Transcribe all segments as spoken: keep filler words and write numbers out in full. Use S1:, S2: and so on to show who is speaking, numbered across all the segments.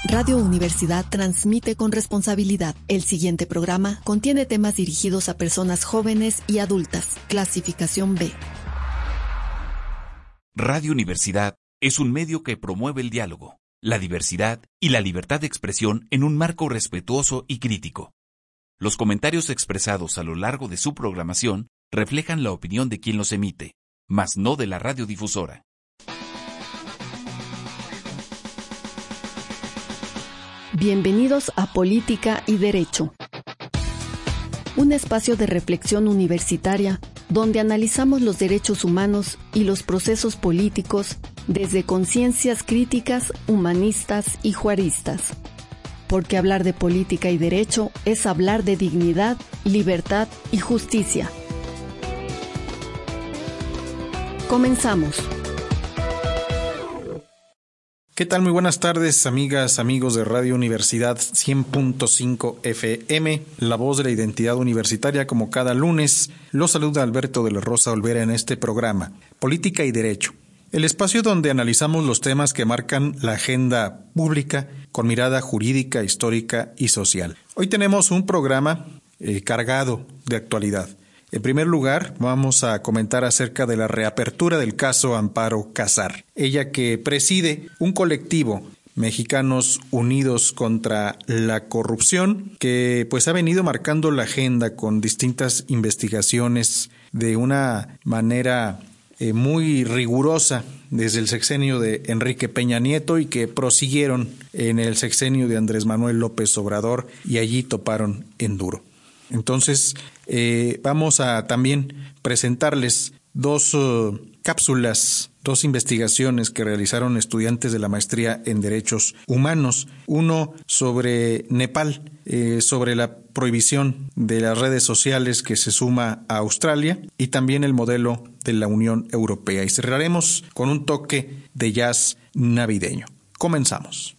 S1: Radio Universidad transmite con responsabilidad. El siguiente programa contiene temas dirigidos a personas jóvenes y adultas. Clasificación B.
S2: Radio Universidad es un medio que promueve el diálogo, la diversidad y la libertad de expresión en un marco respetuoso y crítico. Los comentarios expresados a lo largo de su programación reflejan la opinión de quien los emite, mas no de la radiodifusora.
S1: Bienvenidos a Política y Derecho, un espacio de reflexión universitaria donde analizamos los derechos humanos y los procesos políticos desde conciencias críticas, humanistas y juaristas. Porque hablar de política y derecho es hablar de dignidad, libertad y justicia. Comenzamos.
S3: ¿Qué tal? Muy buenas tardes, amigas, amigos de Radio Universidad cien punto cinco F M, la voz de la identidad universitaria. Como cada lunes, los saluda Alberto de la Rosa Olvera en este programa, Política y Derecho, el espacio donde analizamos los temas que marcan la agenda pública con mirada jurídica, histórica y social. Hoy tenemos un programa eh, cargado de actualidad. En primer lugar, vamos a comentar acerca de la reapertura del caso Amparo Casar. Ella que preside un colectivo, Mexicanos Unidos contra la Corrupción, que pues ha venido marcando la agenda con distintas investigaciones de una manera eh, muy rigurosa desde el sexenio de Enrique Peña Nieto y que prosiguieron en el sexenio de Andrés Manuel López Obrador y allí toparon en duro. Entonces, eh, vamos a también presentarles dos uh, cápsulas, dos investigaciones que realizaron estudiantes de la maestría en Derechos Humanos. Uno sobre Nepal, eh, sobre la prohibición de las redes sociales que se suma a Australia y también el modelo de la Unión Europea. Y cerraremos con un toque de jazz navideño. Comenzamos.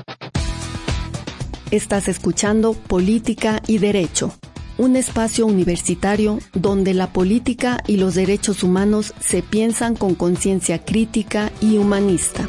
S1: Estás escuchando Política y Derecho, un espacio universitario donde la política y los derechos humanos se piensan con conciencia crítica y humanista.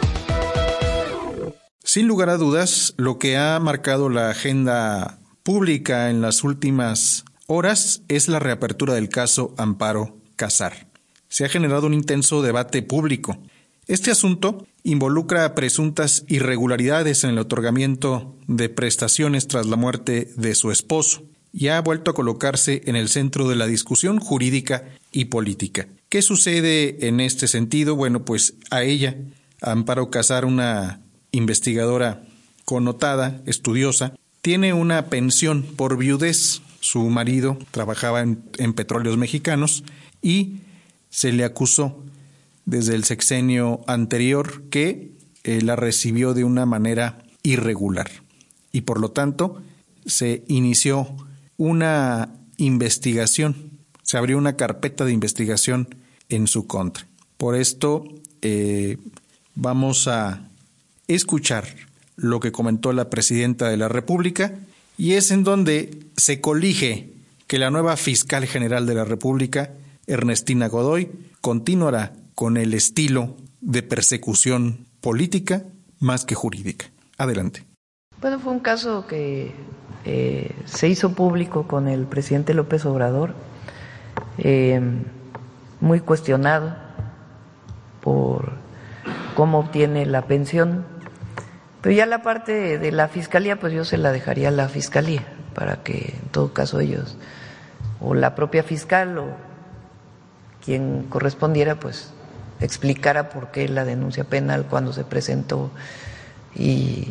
S3: Sin lugar a dudas, lo que ha marcado la agenda pública en las últimas horas es la reapertura del caso Amparo Casar. Se ha generado un intenso debate público. Este asunto involucra presuntas irregularidades en el otorgamiento de prestaciones tras la muerte de su esposo y ha vuelto a colocarse en el centro de la discusión jurídica y política. ¿Qué sucede en este sentido? Bueno, pues a ella, a Amparo Casar, una investigadora connotada, estudiosa, tiene una pensión por viudez. Su marido trabajaba en, en Petróleos Mexicanos y se le acusó desde el sexenio anterior que eh, la recibió de una manera irregular y por lo tanto se inició una investigación, se abrió una carpeta de investigación en su contra. Por esto eh, vamos a escuchar lo que comentó la presidenta de la República y es en donde se colige que la nueva fiscal general de la República, Ernestina Godoy, continuará con el estilo de persecución política más que jurídica. Adelante.
S4: Bueno, fue un caso que eh, se hizo público con el presidente López Obrador, eh, muy cuestionado por cómo obtiene la pensión, pero ya la parte de la fiscalía, pues yo se la dejaría a la fiscalía, para que en todo caso ellos, o la propia fiscal, o quien correspondiera, pues explicara por qué la denuncia penal, cuando se presentó y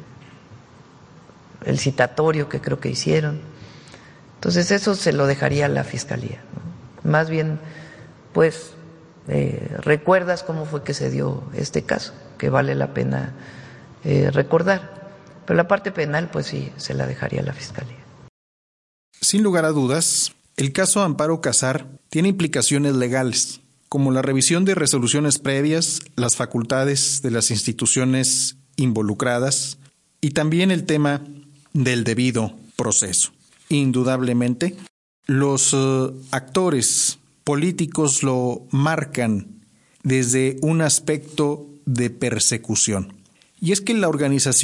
S4: el citatorio que creo que hicieron. Entonces eso se lo dejaría a la fiscalía, ¿no? Más bien, pues, eh, recuerdas cómo fue que se dio este caso, que vale la pena eh, recordar. Pero la parte penal, pues sí, se la dejaría a la fiscalía.
S3: Sin lugar a dudas, el caso Amparo Casar tiene implicaciones legales, como la revisión de resoluciones previas, las facultades de las instituciones involucradas y también el tema del debido proceso. Indudablemente, los uh, actores políticos lo marcan desde un aspecto de persecución. Y es que la organización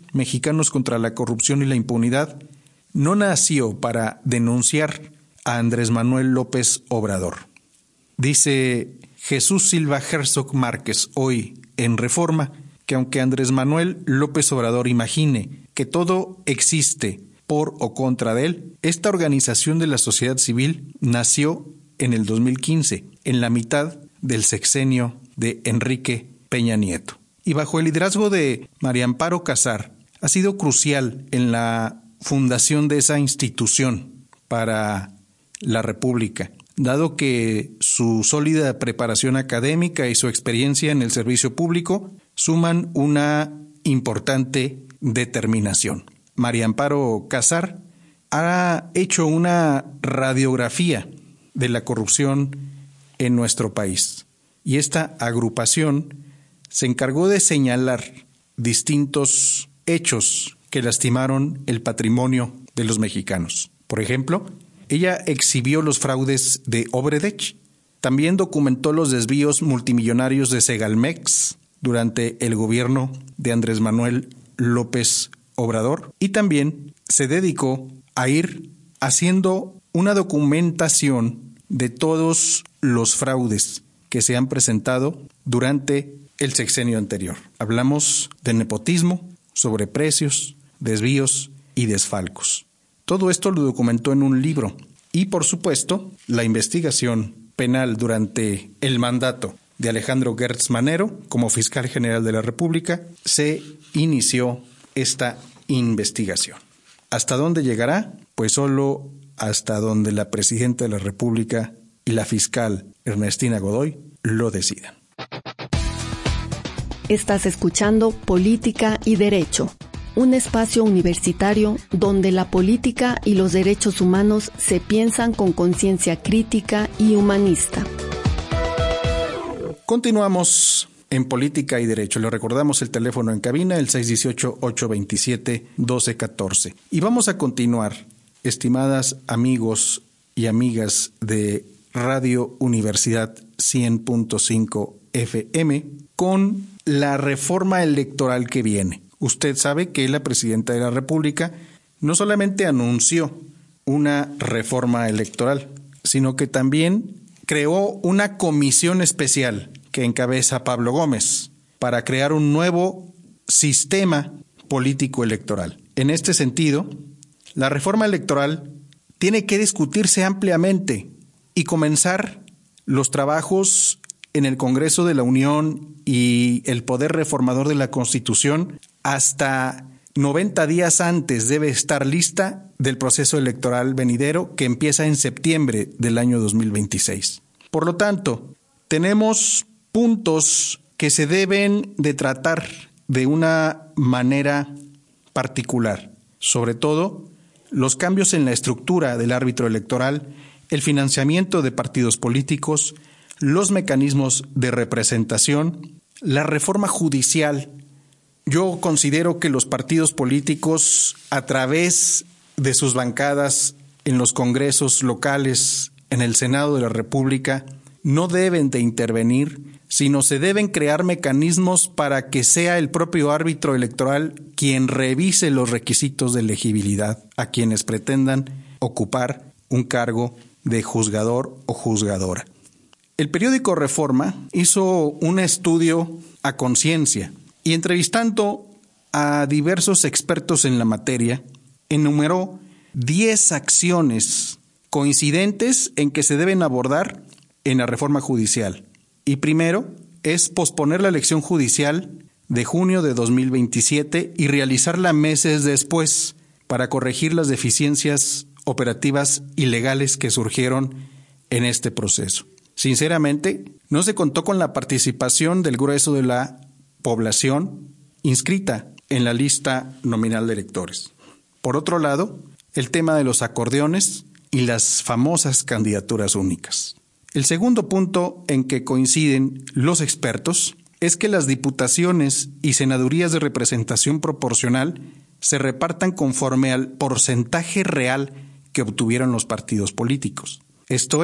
S3: Mexicanos contra la Corrupción y la Impunidad no nació para denunciar a Andrés Manuel López Obrador. Dice Jesús Silva Herzog Márquez hoy en Reforma que aunque Andrés Manuel López Obrador imagine que todo existe por o contra de él, esta organización de la sociedad civil nació en el dos mil quince, en la mitad del sexenio de Enrique Peña Nieto. Y bajo el liderazgo de María Amparo Casar, ha sido crucial en la fundación de esa institución para la República, dado que su sólida preparación académica y su experiencia en el servicio público suman una importante determinación. María Amparo Casar ha hecho una radiografía de la corrupción en nuestro país y esta agrupación se encargó de señalar distintos hechos que lastimaron el patrimonio de los mexicanos. Por ejemplo, ella exhibió los fraudes de Obredech, también documentó los desvíos multimillonarios de Segalmex durante el gobierno de Andrés Manuel López Obrador y también se dedicó a ir haciendo una documentación de todos los fraudes que se han presentado durante el sexenio anterior. Hablamos de nepotismo, sobreprecios, desvíos y desfalcos. Todo esto lo documentó en un libro y, por supuesto, la investigación penal durante el mandato de Alejandro Gertz Manero como fiscal general de la República se inició esta investigación. ¿Hasta dónde llegará? Pues solo hasta donde la presidenta de la República y la fiscal Ernestina Godoy lo decidan.
S1: Estás escuchando Política y Derecho, un espacio universitario donde la política y los derechos humanos se piensan con conciencia crítica y humanista.
S3: Continuamos en Política y Derecho. Le recordamos el teléfono en cabina, el seis uno ocho, ocho dos siete, uno dos uno cuatro. Y vamos a continuar, estimadas amigos y amigas de Radio Universidad cien punto cinco F M, con la reforma electoral que viene. Usted sabe que la presidenta de la República no solamente anunció una reforma electoral, sino que también creó una comisión especial que encabeza Pablo Gómez para crear un nuevo sistema político electoral. En este sentido, la reforma electoral tiene que discutirse ampliamente y comenzar los trabajos en el Congreso de la Unión y el Poder Reformador de la Constitución hasta noventa días antes debe estar lista del proceso electoral venidero que empieza en septiembre del año dos mil veintiséis. Por lo tanto, tenemos puntos que se deben de tratar de una manera particular, sobre todo los cambios en la estructura del árbitro electoral, el financiamiento de partidos políticos, los mecanismos de representación, la reforma judicial. Yo considero que los partidos políticos, a través de sus bancadas en los congresos locales, en el Senado de la República, no deben de intervenir, sino se deben crear mecanismos para que sea el propio árbitro electoral quien revise los requisitos de elegibilidad a quienes pretendan ocupar un cargo de juzgador o juzgadora. El periódico Reforma hizo un estudio a conciencia y, entrevistando a diversos expertos en la materia, enumeró diez acciones coincidentes en que se deben abordar en la reforma judicial. Y primero es posponer la elección judicial de junio de dos mil veintisiete y realizarla meses después para corregir las deficiencias operativas y legales que surgieron en este proceso. Sinceramente, no se contó con la participación del grueso de la población inscrita en la lista nominal de electores. Por otro lado, el tema de los acordeones y las famosas candidaturas únicas. El segundo punto en que coinciden los expertos es que las diputaciones y senadurías de representación proporcional se repartan conforme al porcentaje real que obtuvieron los partidos políticos. Esto es,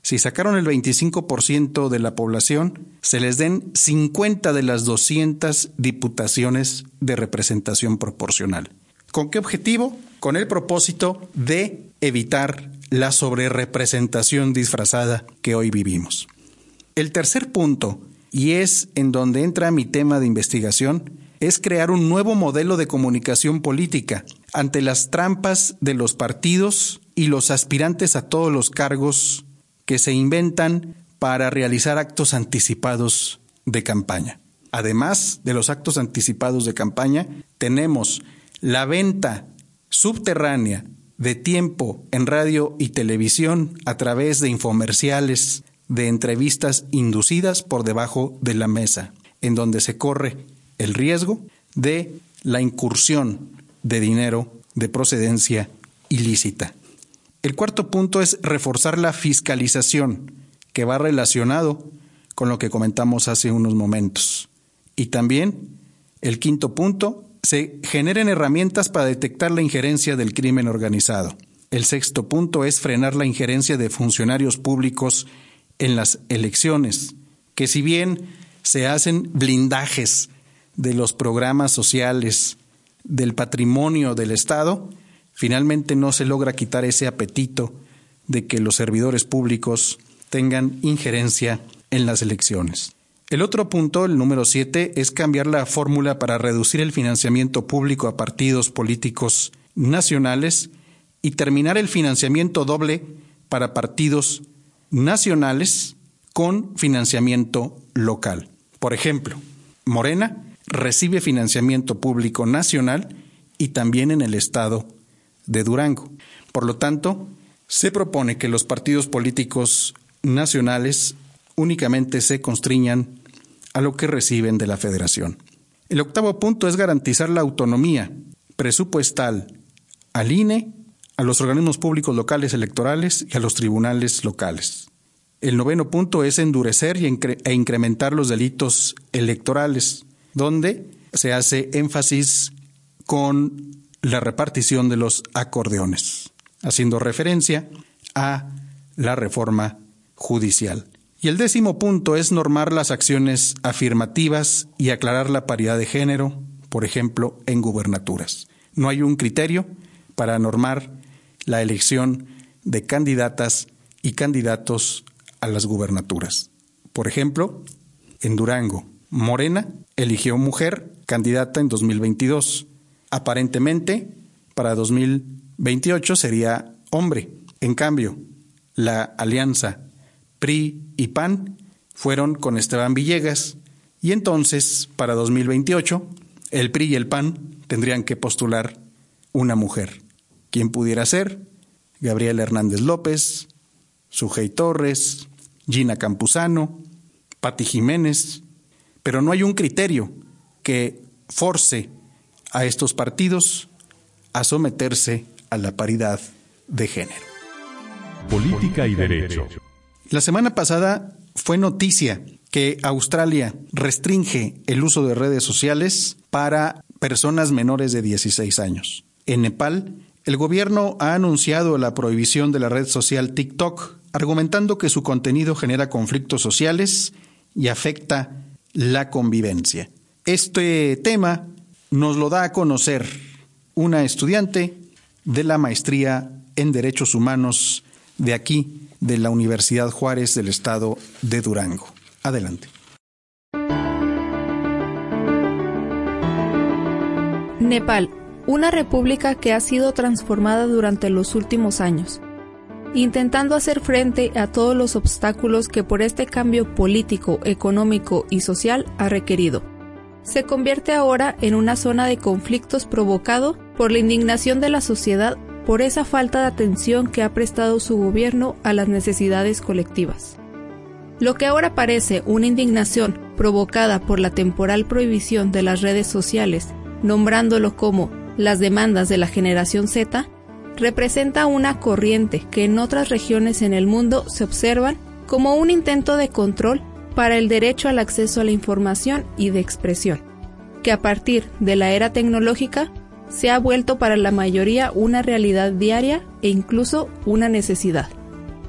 S3: Si sacaron el veinticinco por ciento de la población, se les den cincuenta de las doscientas diputaciones de representación proporcional. ¿Con qué objetivo? Con el propósito de evitar la sobrerepresentación disfrazada que hoy vivimos. El tercer punto, y es en donde entra mi tema de investigación, es crear un nuevo modelo de comunicación política ante las trampas de los partidos y los aspirantes a todos los cargos que se inventan para realizar actos anticipados de campaña. Además de los actos anticipados de campaña, tenemos la venta subterránea de tiempo en radio y televisión a través de infomerciales, de entrevistas inducidas por debajo de la mesa, en donde se corre el riesgo de la incursión de dinero de procedencia ilícita. El cuarto punto es reforzar la fiscalización, que va relacionado con lo que comentamos hace unos momentos. Y también, el quinto punto, se generen herramientas para detectar la injerencia del crimen organizado. El sexto punto es frenar la injerencia de funcionarios públicos en las elecciones, que si bien se hacen blindajes de los programas sociales, del patrimonio del Estado, finalmente no se logra quitar ese apetito de que los servidores públicos tengan injerencia en las elecciones. El otro punto, el número siete, es cambiar la fórmula para reducir el financiamiento público a partidos políticos nacionales y terminar el financiamiento doble para partidos nacionales con financiamiento local. Por ejemplo, Morena recibe financiamiento público nacional y también en el estado de Durango. Por lo tanto, se propone que los partidos políticos nacionales únicamente se constriñan a lo que reciben de la Federación. El octavo punto es garantizar la autonomía presupuestal al I N E, a los organismos públicos locales electorales y a los tribunales locales. El noveno punto es endurecer y incre- e incrementar los delitos electorales, donde se hace énfasis con la repartición de los acordeones, haciendo referencia a la reforma judicial. Y el décimo punto es normar las acciones afirmativas y aclarar la paridad de género, por ejemplo, en gubernaturas. No hay un criterio para normar la elección de candidatas y candidatos a las gubernaturas. Por ejemplo, en Durango, Morena eligió mujer candidata en dos mil veintidós. Aparentemente, para dos mil veintiocho sería hombre. En cambio, la alianza P R I y P A N fueron con Esteban Villegas y entonces, para dos mil veintiocho, el P R I y el P A N tendrían que postular una mujer. ¿Quién pudiera ser? Gabriela Hernández López, Sujei Torres, Gina Campuzano, Pati Jiménez, pero no hay un criterio que force a estos partidos a someterse a la paridad de género.
S5: Política y Derecho.
S3: La semana pasada fue noticia que Australia restringe el uso de redes sociales para personas menores de dieciséis años. En Nepal, el gobierno ha anunciado la prohibición de la red social TikTok, argumentando que su contenido genera conflictos sociales y afecta la convivencia. Este tema nos lo da a conocer una estudiante de la maestría en Derechos Humanos de aquí, de la Universidad Juárez del estado de Durango. Adelante.
S6: Nepal, una república que ha sido transformada durante los últimos años, intentando hacer frente a todos los obstáculos que por este cambio político, económico y social ha requerido. Se convierte ahora en una zona de conflictos provocado por la indignación de la sociedad por esa falta de atención que ha prestado su gobierno a las necesidades colectivas. Lo que ahora parece una indignación provocada por la temporal prohibición de las redes sociales, nombrándolo como las demandas de la generación Z, representa una corriente que en otras regiones en el mundo se observan como un intento de control para el derecho al acceso a la información y de expresión, que a partir de la era tecnológica se ha vuelto para la mayoría una realidad diaria e incluso una necesidad.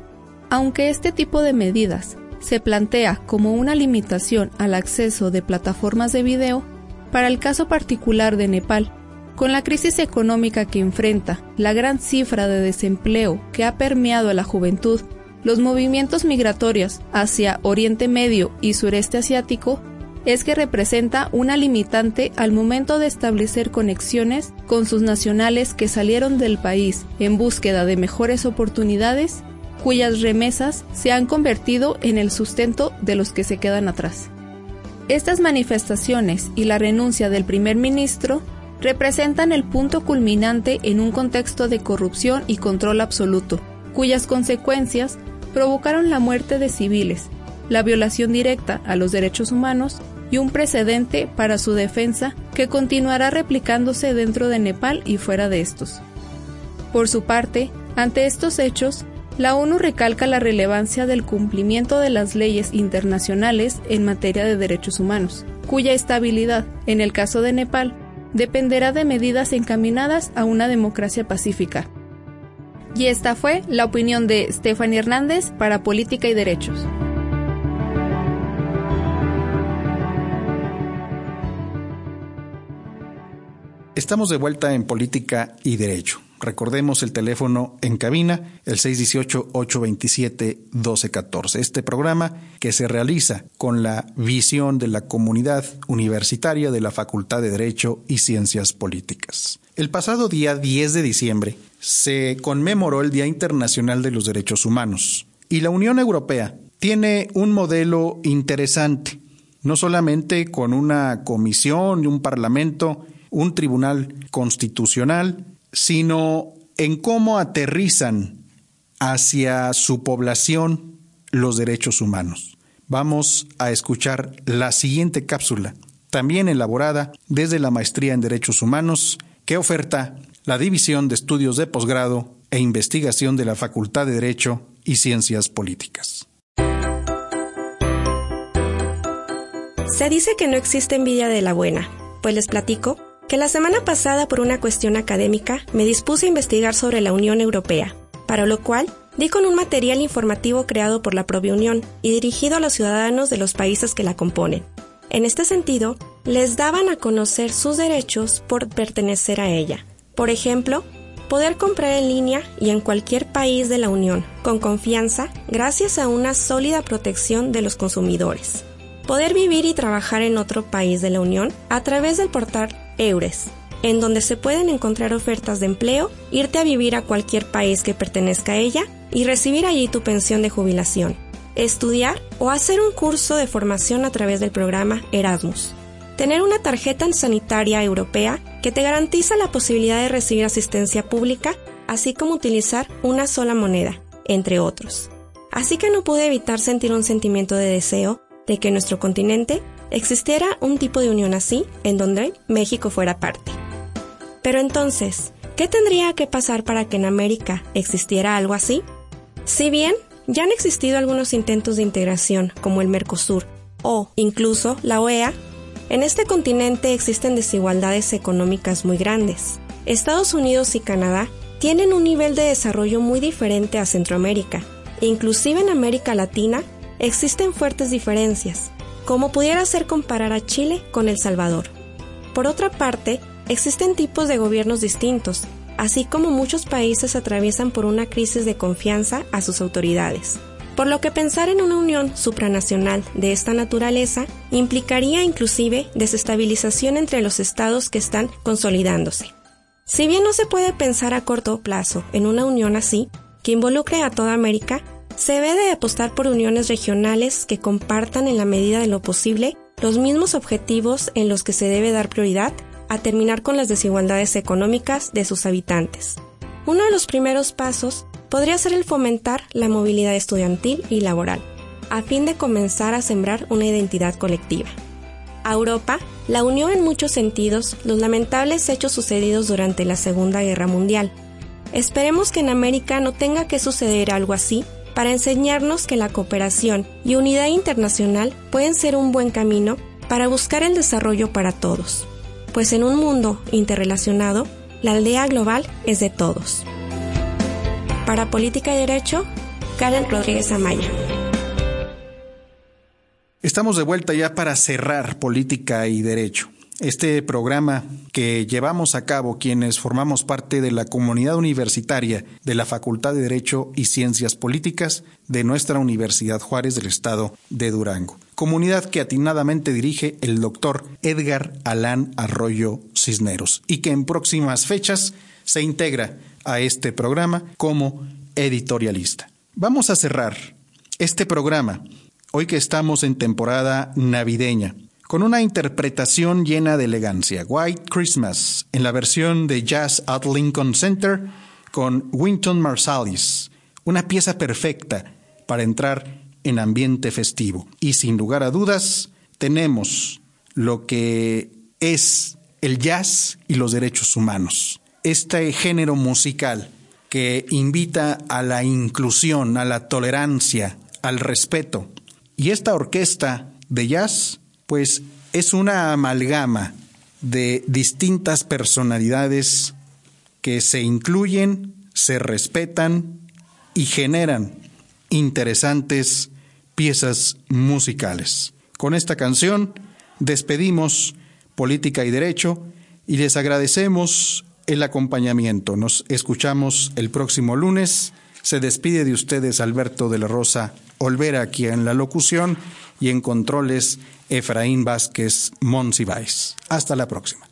S6: Aunque este tipo de medidas se plantea como una limitación al acceso de plataformas de video, para el caso particular de Nepal, con la crisis económica que enfrenta, la gran cifra de desempleo que ha permeado a la juventud, los movimientos migratorios hacia Oriente Medio y Sureste Asiático, es que representa una limitante al momento de establecer conexiones con sus nacionales que salieron del país en búsqueda de mejores oportunidades, cuyas remesas se han convertido en el sustento de los que se quedan atrás. Estas manifestaciones y la renuncia del primer ministro representan el punto culminante en un contexto de corrupción y control absoluto, cuyas consecuencias provocaron la muerte de civiles, la violación directa a los derechos humanos y un precedente para su defensa que continuará replicándose dentro de Nepal y fuera de estos. Por su parte, ante estos hechos, la ONU recalca la relevancia del cumplimiento de las leyes internacionales en materia de derechos humanos, cuya estabilidad, en el caso de Nepal, dependerá de medidas encaminadas a una democracia pacífica. Y esta fue la opinión de Stephanie Hernández para Política y Derechos.
S3: Estamos de vuelta en Política y Derecho. Recordemos el teléfono en cabina, el seis uno ocho, ocho dos siete, uno dos uno cuatro. Este programa que se realiza con la visión de la comunidad universitaria de la Facultad de Derecho y Ciencias Políticas. El pasado día diez de diciembre se conmemoró el Día Internacional de los Derechos Humanos y la Unión Europea tiene un modelo interesante, no solamente con una comisión y un parlamento, un tribunal constitucional, sino en cómo aterrizan hacia su población los derechos humanos. Vamos a escuchar la siguiente cápsula, también elaborada desde la Maestría en Derechos Humanos, que oferta la División de Estudios de Posgrado e Investigación de la Facultad de Derecho y Ciencias Políticas.
S7: Se dice que no existe envidia de la buena, pues les platico que la semana pasada, por una cuestión académica, me dispuse a investigar sobre la Unión Europea, para lo cual di con un material informativo creado por la propia Unión y dirigido a los ciudadanos de los países que la componen. En este sentido, les daban a conocer sus derechos por pertenecer a ella. Por ejemplo, poder comprar en línea y en cualquier país de la Unión, con confianza, gracias a una sólida protección de los consumidores. Poder vivir y trabajar en otro país de la Unión a través del portal EURES, en donde se pueden encontrar ofertas de empleo, irte a vivir a cualquier país que pertenezca a ella y recibir allí tu pensión de jubilación, estudiar o hacer un curso de formación a través del programa Erasmus, tener una tarjeta sanitaria europea que te garantiza la posibilidad de recibir asistencia pública, así como utilizar una sola moneda, entre otros. Así que no pude evitar sentir un sentimiento de deseo de que en nuestro continente existiera un tipo de unión así, en donde México fuera parte. Pero entonces, ¿qué tendría que pasar para que en América existiera algo así? Si bien ya han existido algunos intentos de integración, como el Mercosur o incluso la O E A, en este continente existen desigualdades económicas muy grandes. Estados Unidos y Canadá tienen un nivel de desarrollo muy diferente a Centroamérica. Inclusive en América Latina existen fuertes diferencias, como pudiera ser comparar a Chile con El Salvador. Por otra parte, existen tipos de gobiernos distintos, así como muchos países atraviesan por una crisis de confianza a sus autoridades. Por lo que pensar en una unión supranacional de esta naturaleza implicaría inclusive desestabilización entre los estados que están consolidándose. Si bien no se puede pensar a corto plazo en una unión así, que involucre a toda América, se debe de apostar por uniones regionales que compartan en la medida de lo posible los mismos objetivos en los que se debe dar prioridad a terminar con las desigualdades económicas de sus habitantes. Uno de los primeros pasos podría ser el fomentar la movilidad estudiantil y laboral, a fin de comenzar a sembrar una identidad colectiva. A Europa la unió en muchos sentidos los lamentables hechos sucedidos durante la Segunda Guerra Mundial. Esperemos que en América no tenga que suceder algo así, para enseñarnos que la cooperación y unidad internacional pueden ser un buen camino para buscar el desarrollo para todos, pues en un mundo interrelacionado, la aldea global es de todos. Para Política y Derecho, Karen Rodríguez Amaya.
S3: Estamos de vuelta ya para cerrar Política y Derecho. Este programa que llevamos a cabo quienes formamos parte de la comunidad universitaria de la Facultad de Derecho y Ciencias Políticas de nuestra Universidad Juárez del Estado de Durango. Comunidad que atinadamente dirige el doctor Edgar Alán Arroyo Cisneros y que en próximas fechas se integra a este programa como editorialista. Vamos a cerrar este programa hoy que estamos en temporada navideña, con una interpretación llena de elegancia, White Christmas, en la versión de Jazz at Lincoln Center con Wynton Marsalis, una pieza perfecta para entrar en ambiente festivo. Y sin lugar a dudas, tenemos lo que es el jazz y los derechos humanos. Este género musical que invita a la inclusión, a la tolerancia, al respeto. Y esta orquesta de jazz, pues es una amalgama de distintas personalidades que se incluyen, se respetan y generan interesantes piezas musicales. Con esta canción despedimos Política y Derecho y les agradecemos el acompañamiento. Nos escuchamos el próximo lunes. Se despide de ustedes Alberto de la Rosa Olvera aquí en la locución y en controles Efraín Vázquez Monsiváis. Hasta la próxima.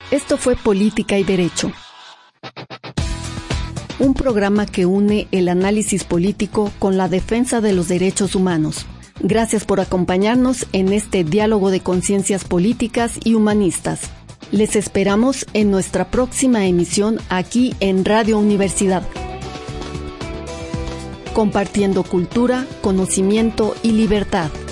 S1: Esto fue Política y Derecho, un programa que une el análisis político con la defensa de los derechos humanos. Gracias por acompañarnos en este diálogo de conciencias políticas y humanistas. Les esperamos en nuestra próxima emisión aquí en Radio Universidad. Compartiendo cultura, conocimiento y libertad.